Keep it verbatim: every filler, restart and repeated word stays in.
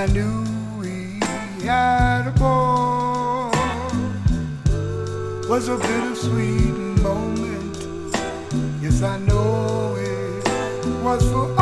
I knew we had a boy was a bittersweet moment. Yes, I know it was for